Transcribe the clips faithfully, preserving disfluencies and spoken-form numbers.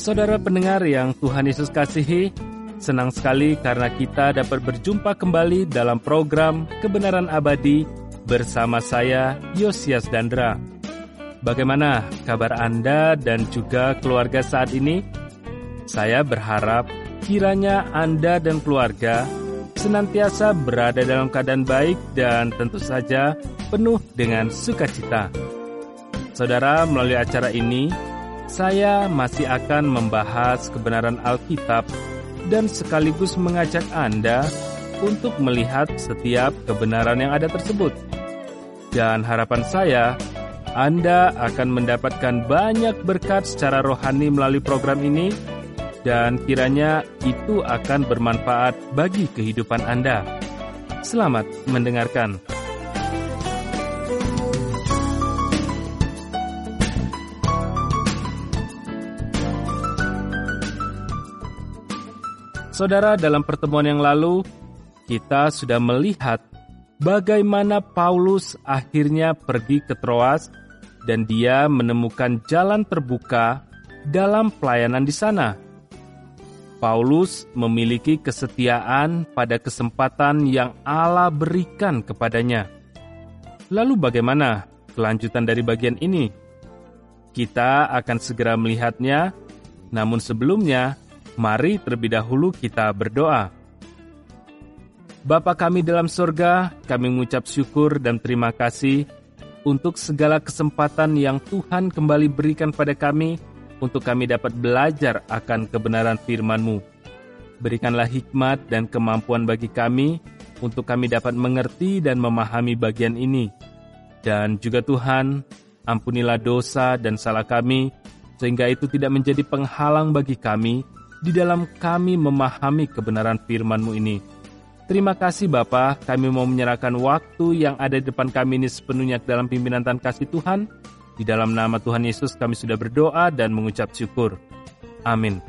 Saudara pendengar yang Tuhan Yesus kasihi, senang sekali karena kita dapat berjumpa kembali dalam program Kebenaran Abadi bersama saya, Yosias Dandra. Bagaimana kabar Anda dan juga keluarga saat ini? Saya berharap kiranya Anda dan keluarga senantiasa berada dalam keadaan baik dan tentu saja penuh dengan sukacita. Saudara, melalui acara ini, saya masih akan membahas kebenaran Alkitab dan sekaligus mengajak Anda untuk melihat setiap kebenaran yang ada tersebut. Dan harapan saya, Anda akan mendapatkan banyak berkat secara rohani melalui program ini, dan kiranya itu akan bermanfaat bagi kehidupan Anda. Selamat mendengarkan. Saudara, dalam pertemuan yang lalu, kita sudah melihat bagaimana Paulus akhirnya pergi ke Troas dan dia menemukan jalan terbuka dalam pelayanan di sana. Paulus memiliki kesetiaan pada kesempatan yang Allah berikan kepadanya. Lalu bagaimana kelanjutan dari bagian ini? Kita akan segera melihatnya, namun sebelumnya, mari terlebih dahulu kita berdoa. Bapa kami dalam surga, kami mengucap syukur dan terima kasih untuk segala kesempatan yang Tuhan kembali berikan pada kami untuk kami dapat belajar akan kebenaran firman-Mu. Berikanlah hikmat dan kemampuan bagi kami untuk kami dapat mengerti dan memahami bagian ini. Dan juga Tuhan, ampunilah dosa dan salah kami, sehingga itu tidak menjadi penghalang bagi kami di dalam kami memahami kebenaran firman-Mu ini. Terima kasih Bapa, kami mau menyerahkan waktu yang ada di depan kami ini sepenuhnya dalam pimpinan dan kasih Tuhan. Di dalam nama Tuhan Yesus kami sudah berdoa dan mengucap syukur. Amin.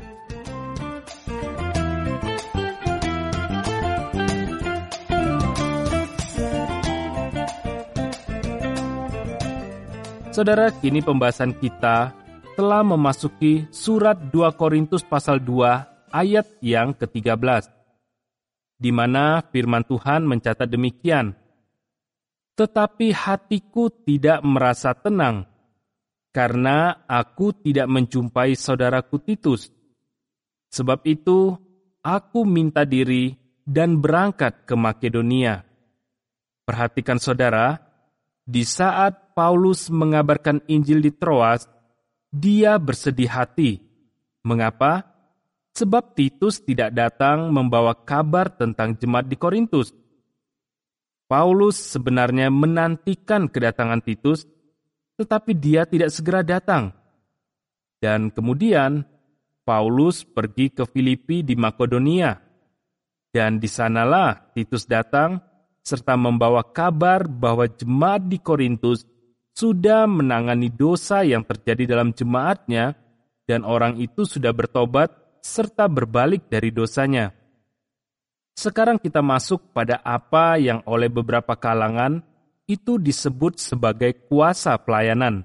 Saudara, kini pembahasan kita telah memasuki surat dua Korintus pasal dua ayat yang ketiga belas, di mana firman Tuhan mencatat demikian, "Tetapi hatiku tidak merasa tenang, karena aku tidak menjumpai saudaraku Titus. Sebab itu, aku minta diri dan berangkat ke Makedonia." Perhatikan saudara, di saat Paulus mengabarkan Injil di Troas, dia bersedih hati. Mengapa? Sebab Titus tidak datang membawa kabar tentang jemaat di Korintus. Paulus sebenarnya menantikan kedatangan Titus, tetapi dia tidak segera datang. Dan kemudian, Paulus pergi ke Filipi di Makedonia. Dan di sanalah Titus datang, serta membawa kabar bahwa jemaat di Korintus sudah menangani dosa yang terjadi dalam jemaatnya, dan orang itu sudah bertobat serta berbalik dari dosanya. Sekarang kita masuk pada apa yang oleh beberapa kalangan itu disebut sebagai kuasa pelayanan.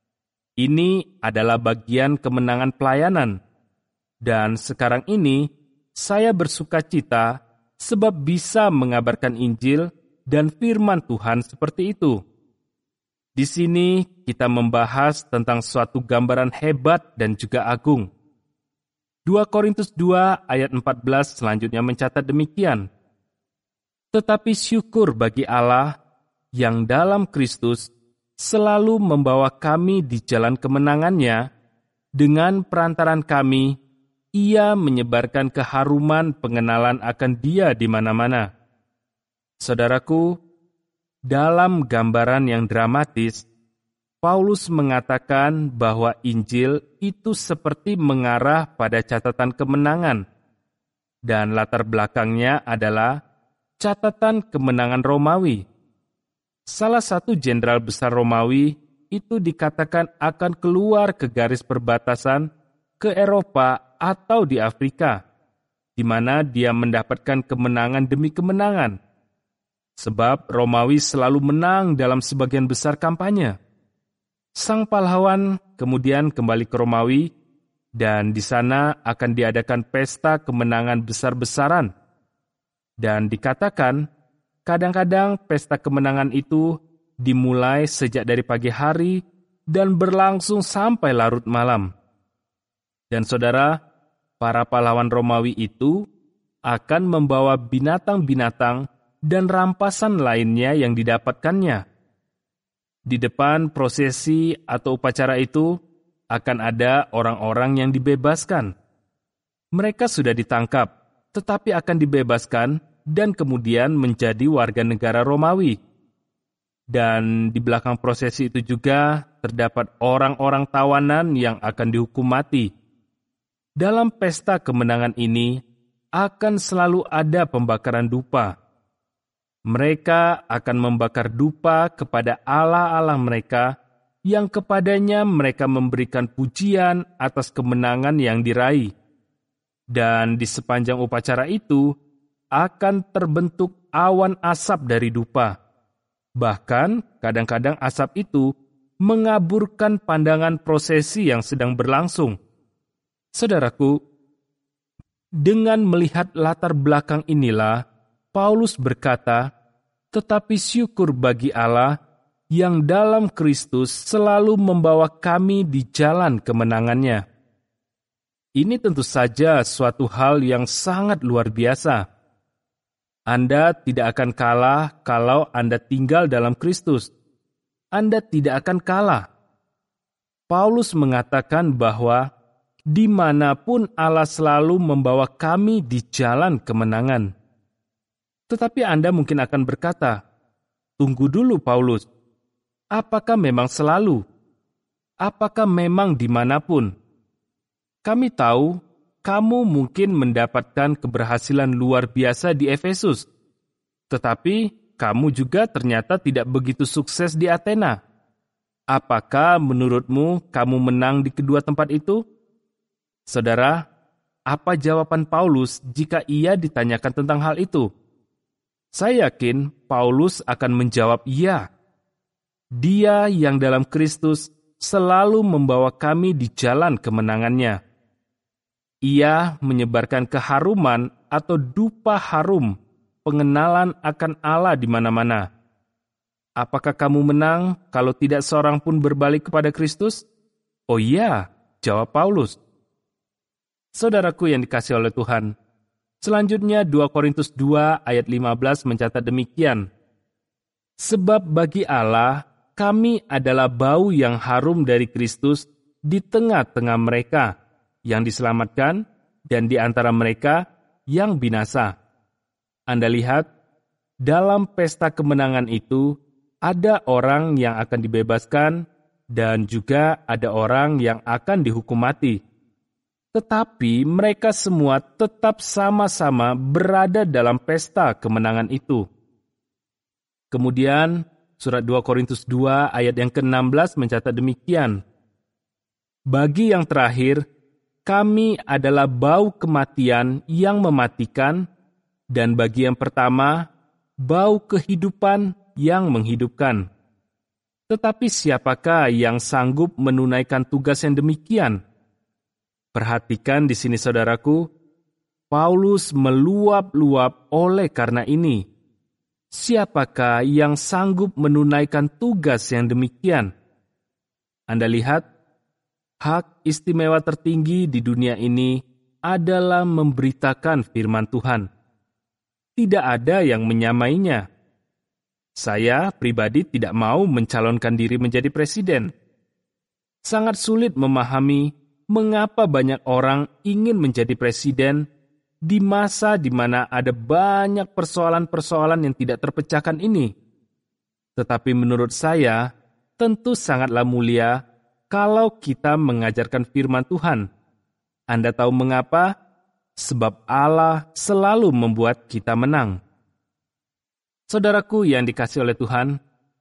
Ini adalah bagian kemenangan pelayanan. Dan sekarang ini, saya bersuka cita sebab bisa mengabarkan Injil dan firman Tuhan seperti itu. Di sini kita membahas tentang suatu gambaran hebat dan juga agung. dua Korintus dua ayat empat belas selanjutnya mencatat demikian, "Tetapi syukur bagi Allah yang dalam Kristus selalu membawa kami di jalan kemenangannya, dengan perantaran kami, Ia menyebarkan keharuman pengenalan akan Dia di mana-mana." Saudaraku, dalam gambaran yang dramatis, Paulus mengatakan bahwa Injil itu seperti mengarah pada catatan kemenangan, dan latar belakangnya adalah catatan kemenangan Romawi. Salah satu jenderal besar Romawi itu dikatakan akan keluar ke garis perbatasan ke Eropa atau di Afrika, di mana dia mendapatkan kemenangan demi kemenangan. Sebab Romawi selalu menang dalam sebagian besar kampanye. Sang pahlawan kemudian kembali ke Romawi dan di sana akan diadakan pesta kemenangan besar-besaran. Dan dikatakan, kadang-kadang pesta kemenangan itu dimulai sejak dari pagi hari dan berlangsung sampai larut malam. Dan saudara, para pahlawan Romawi itu akan membawa binatang-binatang dan rampasan lainnya yang didapatkannya. Di depan prosesi atau upacara itu akan ada orang-orang yang dibebaskan. Mereka sudah ditangkap, tetapi akan dibebaskan dan kemudian menjadi warga negara Romawi. Dan di belakang prosesi itu juga terdapat orang-orang tawanan yang akan dihukum mati. Dalam pesta kemenangan ini akan selalu ada pembakaran dupa. Mereka akan membakar dupa kepada allah-allah mereka yang kepadanya mereka memberikan pujian atas kemenangan yang diraih. Dan di sepanjang upacara itu akan terbentuk awan asap dari dupa. Bahkan kadang-kadang asap itu mengaburkan pandangan prosesi yang sedang berlangsung. Saudaraku, dengan melihat latar belakang inilah, Paulus berkata, "Tetapi syukur bagi Allah yang dalam Kristus selalu membawa kami di jalan kemenangannya." Ini tentu saja suatu hal yang sangat luar biasa. Anda tidak akan kalah kalau Anda tinggal dalam Kristus. Anda tidak akan kalah. Paulus mengatakan bahwa dimanapun Allah selalu membawa kami di jalan kemenangan. Tetapi Anda mungkin akan berkata, "Tunggu dulu Paulus, apakah memang selalu? Apakah memang dimanapun?" Kami tahu kamu mungkin mendapatkan keberhasilan luar biasa di Efesus, tetapi kamu juga ternyata tidak begitu sukses di Athena. Apakah menurutmu kamu menang di kedua tempat itu? Saudara, apa jawaban Paulus jika ia ditanyakan tentang hal itu? Saya yakin Paulus akan menjawab iya. Dia yang dalam Kristus selalu membawa kami di jalan kemenangannya. Ia menyebarkan keharuman atau dupa harum, pengenalan akan Allah di mana-mana. Apakah kamu menang kalau tidak seorang pun berbalik kepada Kristus? Oh iya, jawab Paulus. Saudaraku yang dikasihi oleh Tuhan, selanjutnya dua Korintus dua ayat lima belas mencatat demikian. Sebab bagi Allah, kami adalah bau yang harum dari Kristus di tengah-tengah mereka yang diselamatkan dan di antara mereka yang binasa. Anda lihat, dalam pesta kemenangan itu ada orang yang akan dibebaskan dan juga ada orang yang akan dihukum mati. Tetapi mereka semua tetap sama-sama berada dalam pesta kemenangan itu. Kemudian, surat dua Korintus dua ayat yang ke enam belas mencatat demikian. Bagi yang terakhir, kami adalah bau kematian yang mematikan, dan bagi yang pertama, bau kehidupan yang menghidupkan. Tetapi siapakah yang sanggup menunaikan tugas yang demikian? Perhatikan di sini saudaraku, Paulus meluap-luap oleh karena ini. Siapakah yang sanggup menunaikan tugas yang demikian? Anda lihat, hak istimewa tertinggi di dunia ini adalah memberitakan firman Tuhan. Tidak ada yang menyamainya. Saya pribadi tidak mau mencalonkan diri menjadi presiden. Sangat sulit memahami mengapa banyak orang ingin menjadi presiden di masa di mana ada banyak persoalan-persoalan yang tidak terpecahkan ini. Tetapi menurut saya, tentu sangatlah mulia kalau kita mengajarkan firman Tuhan. Anda tahu mengapa? Sebab Allah selalu membuat kita menang. Saudaraku yang dikasihi oleh Tuhan,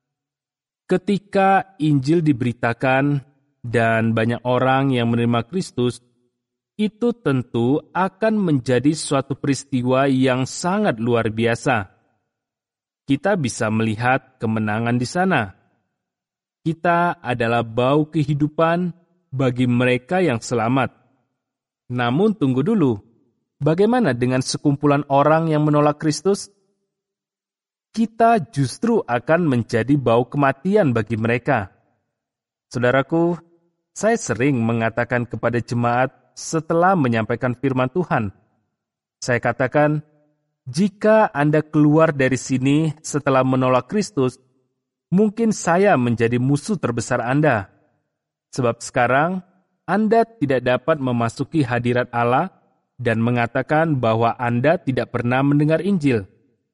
ketika Injil diberitakan dan banyak orang yang menerima Kristus, itu tentu akan menjadi suatu peristiwa yang sangat luar biasa. Kita bisa melihat kemenangan di sana. Kita adalah bau kehidupan bagi mereka yang selamat. Namun tunggu dulu, bagaimana dengan sekumpulan orang yang menolak Kristus? Kita justru akan menjadi bau kematian bagi mereka. Saudaraku, saya sering mengatakan kepada jemaat setelah menyampaikan firman Tuhan. Saya katakan, jika Anda keluar dari sini setelah menolak Kristus, mungkin saya menjadi musuh terbesar Anda. Sebab sekarang, Anda tidak dapat memasuki hadirat Allah dan mengatakan bahwa Anda tidak pernah mendengar Injil.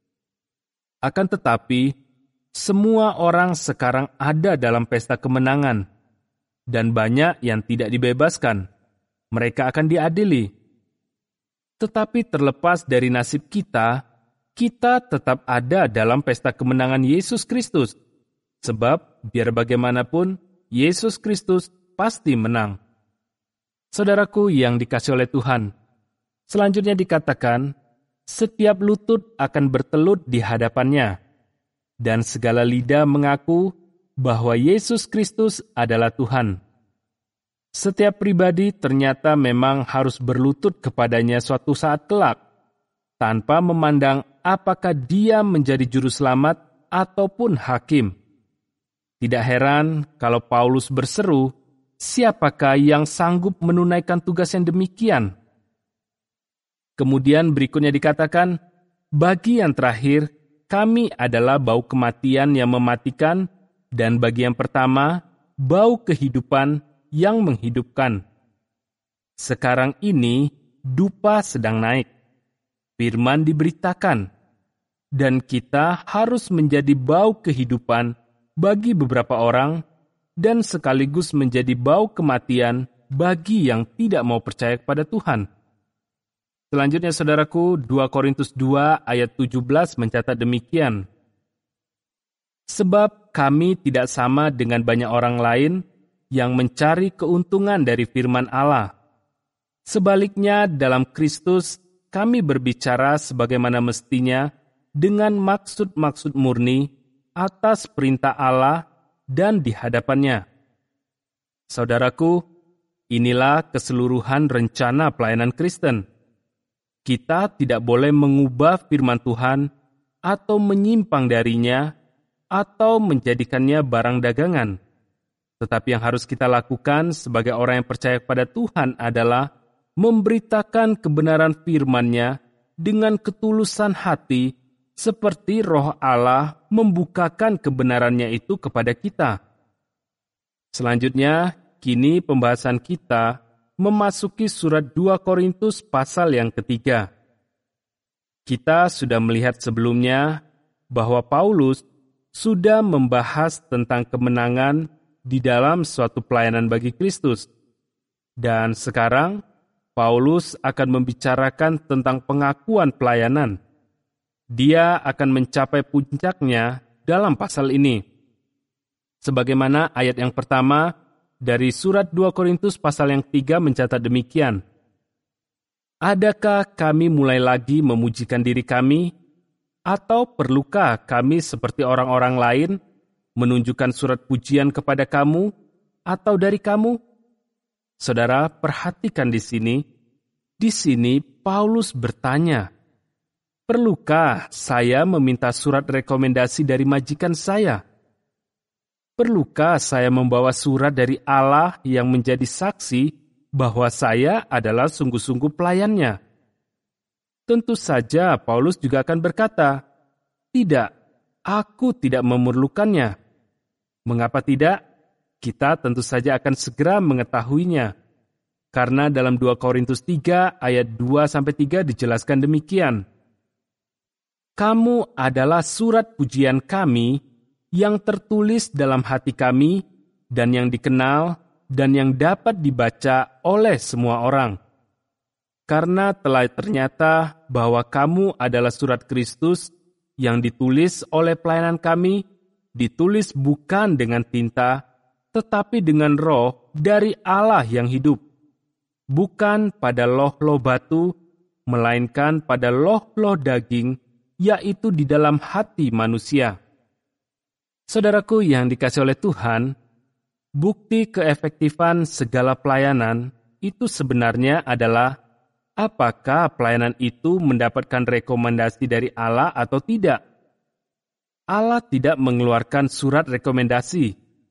Akan tetapi, semua orang sekarang ada dalam pesta kemenangan, dan banyak yang tidak dibebaskan. Mereka akan diadili. Tetapi terlepas dari nasib kita, kita tetap ada dalam pesta kemenangan Yesus Kristus. Sebab, biar bagaimanapun, Yesus Kristus pasti menang. Saudaraku yang dikasihi oleh Tuhan, selanjutnya dikatakan, setiap lutut akan bertelut di hadapannya, dan segala lidah mengaku bahwa Yesus Kristus adalah Tuhan. Setiap pribadi ternyata memang harus berlutut kepadanya suatu saat kelak, tanpa memandang apakah dia menjadi juru selamat ataupun hakim. Tidak heran kalau Paulus berseru, siapakah yang sanggup menunaikan tugas yang demikian? Kemudian berikutnya dikatakan, bagi yang terakhir, kami adalah bau kematian yang mematikan, dan bagi yang pertama, bau kehidupan yang menghidupkan. Sekarang ini, dupa sedang naik. Firman diberitakan, dan kita harus menjadi bau kehidupan bagi beberapa orang, dan sekaligus menjadi bau kematian bagi yang tidak mau percaya kepada Tuhan. Selanjutnya, saudaraku, dua Korintus dua ayat tujuh belas mencatat demikian. Sebab kami tidak sama dengan banyak orang lain yang mencari keuntungan dari firman Allah. Sebaliknya, dalam Kristus, kami berbicara sebagaimana mestinya dengan maksud-maksud murni atas perintah Allah dan di hadapannya. Saudaraku, inilah keseluruhan rencana pelayanan Kristen. Kita tidak boleh mengubah firman Tuhan atau menyimpang darinya atau menjadikannya barang dagangan. Tetapi yang harus kita lakukan sebagai orang yang percaya kepada Tuhan adalah memberitakan kebenaran firman-Nya dengan ketulusan hati, seperti Roh Allah membukakan kebenarannya itu kepada kita. Selanjutnya, kini pembahasan kita memasuki surat dua Korintus pasal yang ketiga. Kita sudah melihat sebelumnya bahwa Paulus sudah membahas tentang kemenangan di dalam suatu pelayanan bagi Kristus. Dan sekarang, Paulus akan membicarakan tentang pengakuan pelayanan. Dia akan mencapai puncaknya dalam pasal ini. Sebagaimana ayat yang pertama dari surat dua Korintus pasal yang ketiga mencatat demikian. Adakah kami mulai lagi memujikan diri kami? Atau perlukah kami seperti orang-orang lain menunjukkan surat pujian kepada kamu atau dari kamu? Saudara, perhatikan di sini. Di sini Paulus bertanya, perlukah saya meminta surat rekomendasi dari majikan saya? Perlukah saya membawa surat dari Allah yang menjadi saksi bahwa saya adalah sungguh-sungguh pelayannya? Tentu saja Paulus juga akan berkata, tidak, aku tidak memerlukannya. Mengapa tidak? Kita tentu saja akan segera mengetahuinya. Karena dalam dua Korintus tiga ayat dua sampai tiga dijelaskan demikian. Kamu adalah surat pujian kami yang tertulis dalam hati kami dan yang dikenal dan yang dapat dibaca oleh semua orang. Karena telah ternyata bahwa kamu adalah surat Kristus yang ditulis oleh pelayanan kami, ditulis bukan dengan tinta, tetapi dengan roh dari Allah yang hidup. Bukan pada loh-loh batu, melainkan pada loh-loh daging, yaitu di dalam hati manusia. Saudaraku yang dikasihi oleh Tuhan, bukti keefektifan segala pelayanan itu sebenarnya adalah apakah pelayanan itu mendapatkan rekomendasi dari Allah atau tidak. Allah tidak mengeluarkan surat rekomendasi.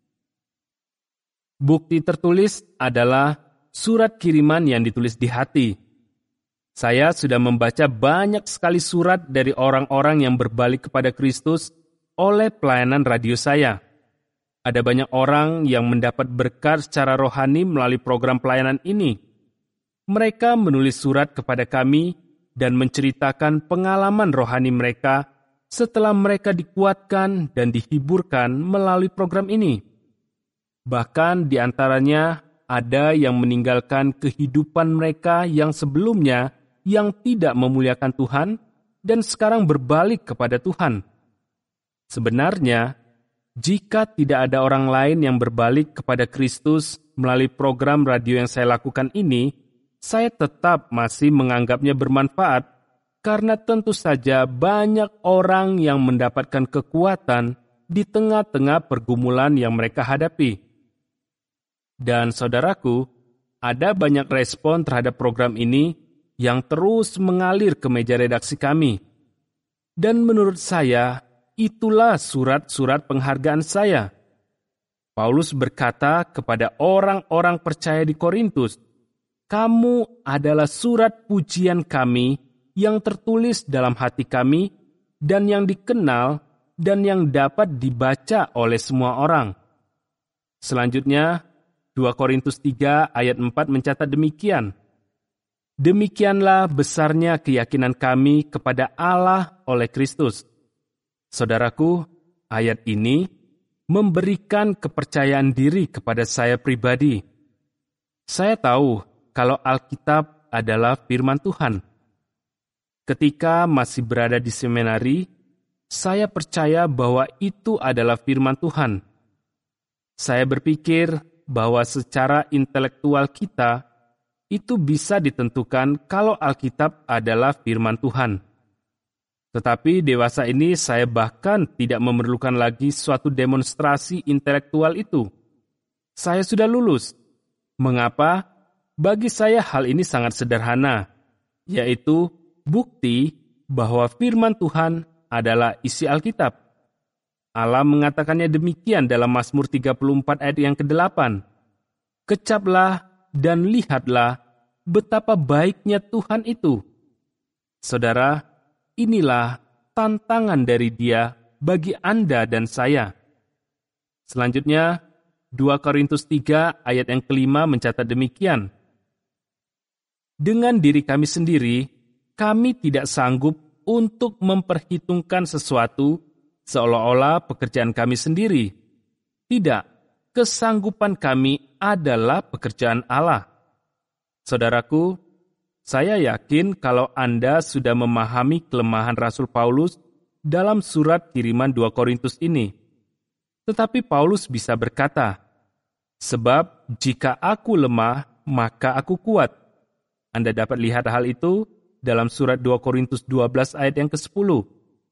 Bukti tertulis adalah surat kiriman yang ditulis di hati. Saya sudah membaca banyak sekali surat dari orang-orang yang berbalik kepada Kristus oleh pelayanan radio saya. Ada banyak orang yang mendapat berkat secara rohani melalui program pelayanan ini. Mereka menulis surat kepada kami dan menceritakan pengalaman rohani mereka setelah mereka dikuatkan dan dihiburkan melalui program ini. Bahkan di antaranya ada yang meninggalkan kehidupan mereka yang sebelumnya yang tidak memuliakan Tuhan dan sekarang berbalik kepada Tuhan. Sebenarnya, jika tidak ada orang lain yang berbalik kepada Kristus melalui program radio yang saya lakukan ini, saya tetap masih menganggapnya bermanfaat karena tentu saja banyak orang yang mendapatkan kekuatan di tengah-tengah pergumulan yang mereka hadapi. Dan saudaraku, ada banyak respon terhadap program ini yang terus mengalir ke meja redaksi kami. Dan menurut saya, itulah surat-surat penghargaan saya. Paulus berkata kepada orang-orang percaya di Korintus, "Kamu adalah surat pujian kami yang tertulis dalam hati kami dan yang dikenal dan yang dapat dibaca oleh semua orang." Selanjutnya, dua Korintus tiga ayat empat mencatat demikian, "Demikianlah besarnya keyakinan kami kepada Allah oleh Kristus." Saudaraku, ayat ini memberikan kepercayaan diri kepada saya pribadi. Saya tahu kalau Alkitab adalah firman Tuhan. Ketika masih berada di seminari, saya percaya bahwa itu adalah firman Tuhan. Saya berpikir bahwa secara intelektual kita itu bisa ditentukan kalau Alkitab adalah firman Tuhan. Tetapi dewasa ini saya bahkan tidak memerlukan lagi suatu demonstrasi intelektual itu. Saya sudah lulus. Mengapa? Bagi saya hal ini sangat sederhana, yaitu bukti bahwa firman Tuhan adalah isi Alkitab. Allah mengatakannya demikian dalam Mazmur tiga puluh empat ayat yang kedelapan. "Kecaplah dan lihatlah betapa baiknya Tuhan itu." Saudara, inilah tantangan dari Dia bagi Anda dan saya. Selanjutnya, dua Korintus tiga ayat yang kelima mencatat demikian. "Dengan diri kami sendiri, kami tidak sanggup untuk memperhitungkan sesuatu seolah-olah pekerjaan kami sendiri. Tidak, kesanggupan kami adalah pekerjaan Allah." Saudaraku, saya yakin kalau Anda sudah memahami kelemahan Rasul Paulus dalam surat kiriman dua Korintus ini. Tetapi Paulus bisa berkata, "Sebab jika aku lemah, maka aku kuat." Anda dapat lihat hal itu dalam surat dua Korintus dua belas ayat yang kesepuluh.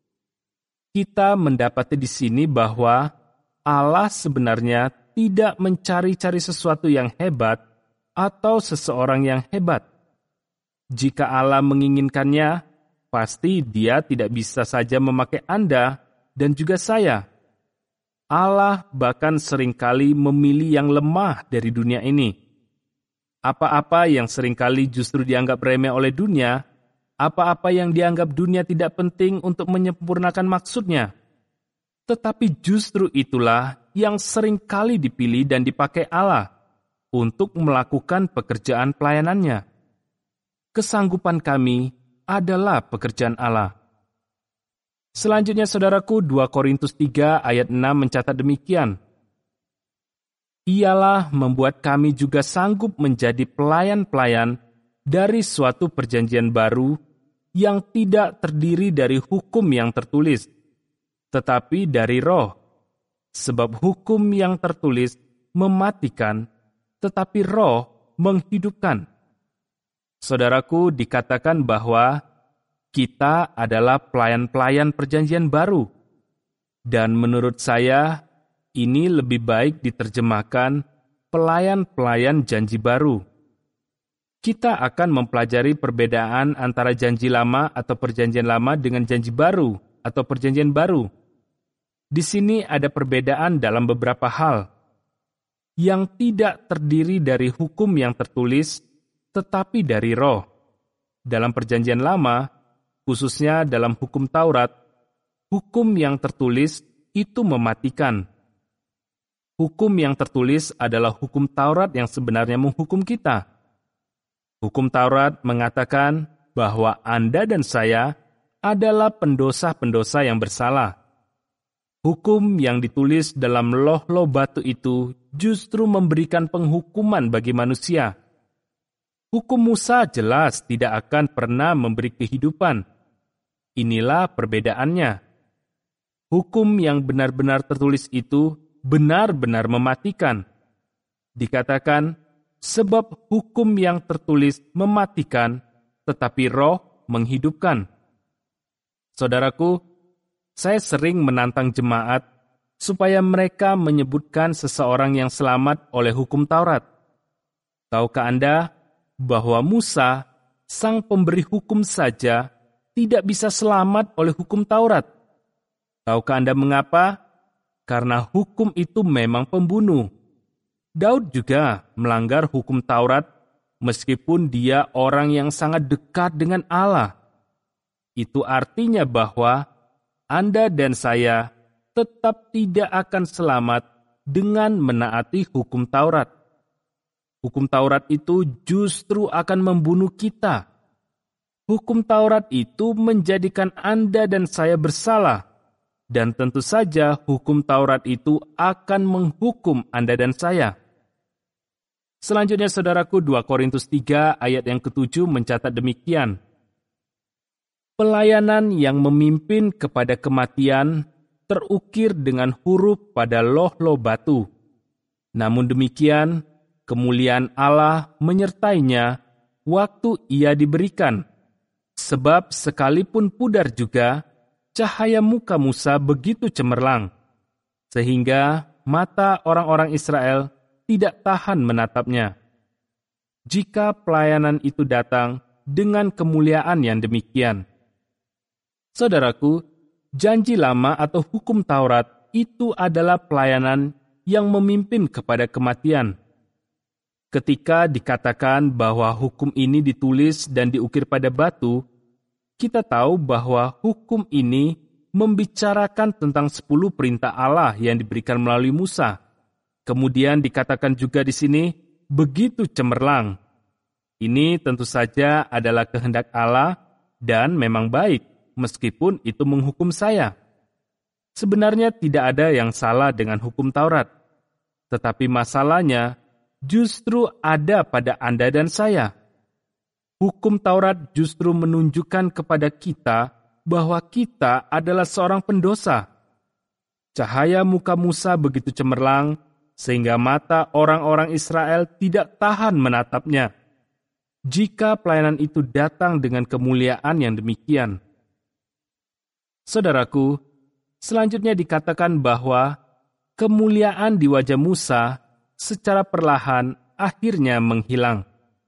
Kita mendapati di sini bahwa Allah sebenarnya tidak mencari-cari sesuatu yang hebat atau seseorang yang hebat. Jika Allah menginginkannya, pasti Dia tidak bisa saja memakai Anda dan juga saya. Allah bahkan seringkali memilih yang lemah dari dunia ini. Apa-apa yang seringkali justru dianggap remeh oleh dunia, apa-apa yang dianggap dunia tidak penting untuk menyempurnakan maksudnya. Tetapi justru itulah yang seringkali dipilih dan dipakai Allah untuk melakukan pekerjaan pelayanannya. Kesanggupan kami adalah pekerjaan Allah. Selanjutnya saudaraku, dua Korintus tiga ayat enam mencatat demikian. "Ialah membuat kami juga sanggup menjadi pelayan-pelayan dari suatu perjanjian baru yang tidak terdiri dari hukum yang tertulis, tetapi dari roh. Sebab hukum yang tertulis mematikan, tetapi roh menghidupkan." Saudaraku, dikatakan bahwa kita adalah pelayan-pelayan perjanjian baru. Dan menurut saya, ini lebih baik diterjemahkan pelayan-pelayan janji baru. kita akan mempelajari perbedaan antara janji lama atau perjanjian lama dengan janji baru atau perjanjian baru. Di sini ada perbedaan dalam beberapa hal yang tidak terdiri dari hukum yang tertulis, tetapi dari roh. Dalam perjanjian lama, khususnya dalam hukum Taurat, hukum yang tertulis itu mematikan. Hukum yang tertulis adalah hukum Taurat yang sebenarnya menghukum kita. Hukum Taurat mengatakan bahwa Anda dan saya adalah pendosa-pendosa yang bersalah. Hukum yang ditulis dalam loh-loh batu itu justru memberikan penghukuman bagi manusia. Hukum Musa jelas tidak akan pernah memberi kehidupan. Inilah perbedaannya. Hukum yang benar-benar tertulis itu benar-benar mematikan. Dikatakan, sebab hukum yang tertulis mematikan, tetapi roh menghidupkan. Saudaraku, saya sering menantang jemaat supaya mereka menyebutkan seseorang yang selamat oleh hukum Taurat. Tahukah Anda bahwa Musa, sang pemberi hukum saja, tidak bisa selamat oleh hukum Taurat? Tahukah Anda mengapa? Karena hukum itu memang pembunuh. Daud juga melanggar hukum Taurat meskipun dia orang yang sangat dekat dengan Allah. Itu artinya bahwa Anda dan saya tetap tidak akan selamat dengan menaati hukum Taurat. Hukum Taurat itu justru akan membunuh kita. Hukum Taurat itu menjadikan Anda dan saya bersalah. Dan tentu saja hukum Taurat itu akan menghukum Anda dan saya. Selanjutnya saudaraku, dua Korintus tiga ayat yang ketujuh mencatat demikian. Pelayanan yang memimpin kepada kematian terukir dengan huruf pada loh-loh batu. Namun demikian, kemuliaan Allah menyertainya waktu ia diberikan. Sebab sekalipun pudar juga, cahaya muka Musa begitu cemerlang, sehingga mata orang-orang Israel tidak tahan menatapnya. Jika pelayanan itu datang dengan kemuliaan yang demikian. Saudaraku, janji lama atau hukum Taurat itu adalah pelayanan yang memimpin kepada kematian. Ketika dikatakan bahwa hukum ini ditulis dan diukir pada batu, kita tahu bahwa hukum ini membicarakan tentang sepuluh perintah Allah yang diberikan melalui Musa. Kemudian dikatakan juga di sini, begitu cemerlang. Ini tentu saja adalah kehendak Allah dan memang baik. Meskipun itu menghukum saya. Sebenarnya tidak ada yang salah dengan hukum Taurat. Tetapi masalahnya justru ada pada Anda dan saya. Hukum Taurat justru menunjukkan kepada kita bahwa kita adalah seorang pendosa. Cahaya muka Musa begitu cemerlang, sehingga mata orang-orang Israel tidak tahan menatapnya. Jika pelayanan itu datang dengan kemuliaan yang demikian. Saudaraku, selanjutnya dikatakan bahwa kemuliaan di wajah Musa secara perlahan akhirnya menghilang.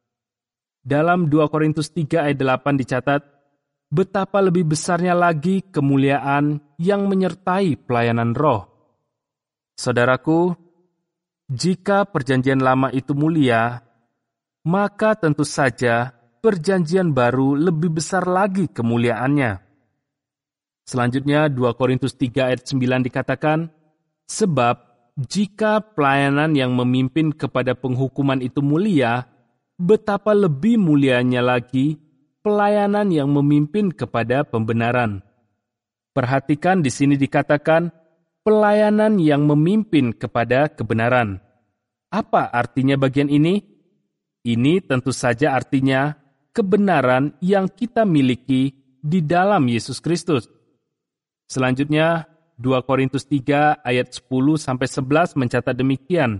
Dalam dua Korintus tiga ayat delapan dicatat, betapa lebih besarnya lagi kemuliaan yang menyertai pelayanan roh. Saudaraku, jika perjanjian lama itu mulia, maka tentu saja perjanjian baru lebih besar lagi kemuliaannya. Selanjutnya dua Korintus tiga ayat sembilan dikatakan, sebab jika pelayanan yang memimpin kepada penghukuman itu mulia, betapa lebih mulianya lagi pelayanan yang memimpin kepada pembenaran. Perhatikan di sini dikatakan, pelayanan yang memimpin kepada kebenaran. Apa artinya bagian ini? Ini tentu saja artinya kebenaran yang kita miliki di dalam Yesus Kristus. Selanjutnya, dua Korintus tiga ayat sepuluh sampai sebelas mencatat demikian.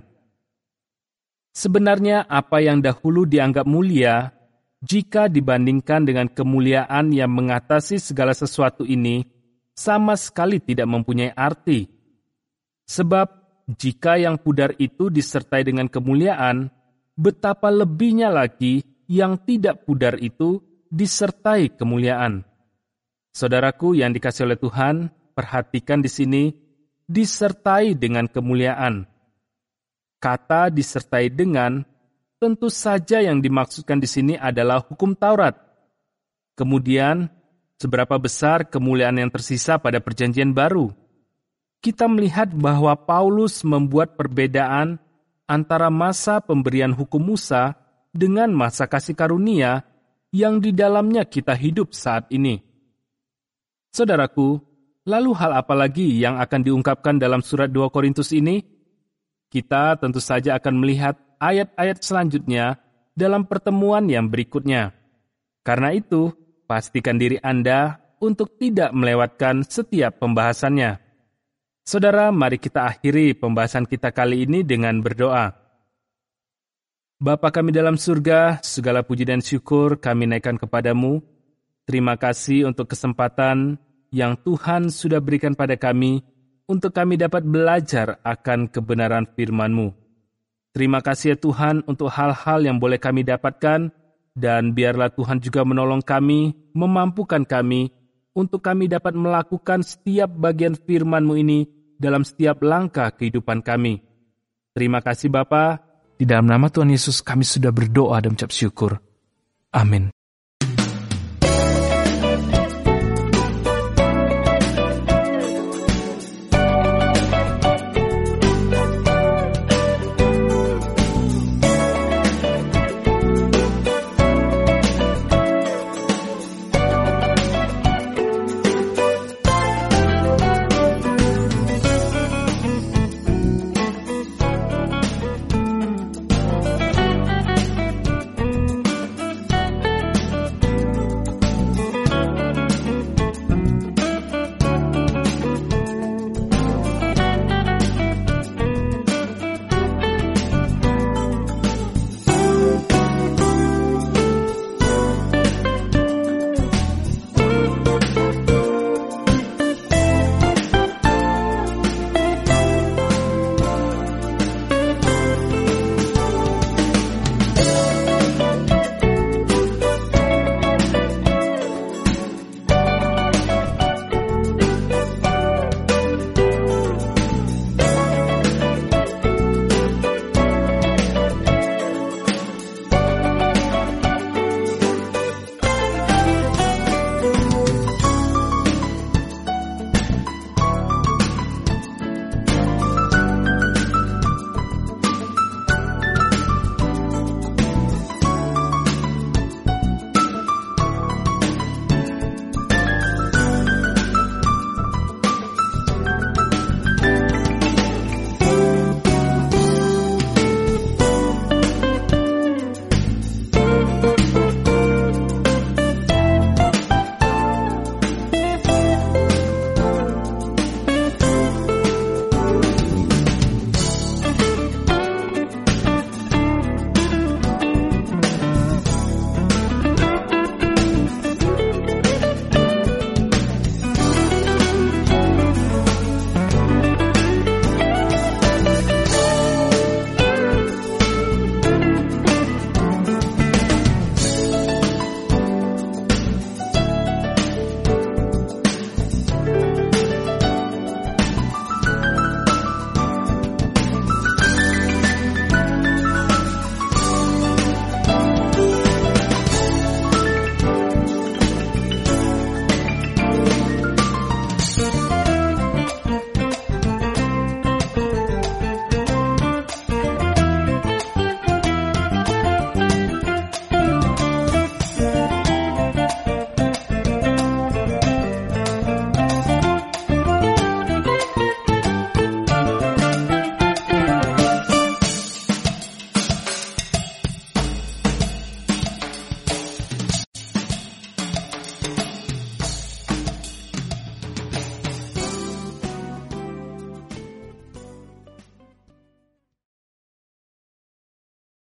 Sebenarnya apa yang dahulu dianggap mulia, jika dibandingkan dengan kemuliaan yang mengatasi segala sesuatu ini, sama sekali tidak mempunyai arti. Sebab jika yang pudar itu disertai dengan kemuliaan, betapa lebihnya lagi yang tidak pudar itu disertai kemuliaan. Saudaraku yang dikasihi oleh Tuhan, perhatikan di sini, disertai dengan kemuliaan. Kata disertai dengan, tentu saja yang dimaksudkan di sini adalah hukum Taurat. Kemudian, seberapa besar kemuliaan yang tersisa pada Perjanjian Baru? Kita melihat bahwa Paulus membuat perbedaan antara masa pemberian hukum Musa dengan masa kasih karunia yang di dalamnya kita hidup saat ini. Saudaraku, lalu hal apa lagi yang akan diungkapkan dalam surat dua Korintus ini? Kita tentu saja akan melihat ayat-ayat selanjutnya dalam pertemuan yang berikutnya. Karena itu, pastikan diri Anda untuk tidak melewatkan setiap pembahasannya. Saudara, mari kita akhiri pembahasan kita kali ini dengan berdoa. Bapa kami dalam surga, segala puji dan syukur kami naikkan kepadamu. Terima kasih untuk kesempatan yang Tuhan sudah berikan pada kami untuk kami dapat belajar akan kebenaran firman-Mu. Terima kasih ya Tuhan untuk hal-hal yang boleh kami dapatkan, dan biarlah Tuhan juga menolong kami, memampukan kami, untuk kami dapat melakukan setiap bagian firman-Mu ini dalam setiap langkah kehidupan kami. Terima kasih Bapa. Di dalam nama Tuhan Yesus kami sudah berdoa dan mengucap syukur. Amin.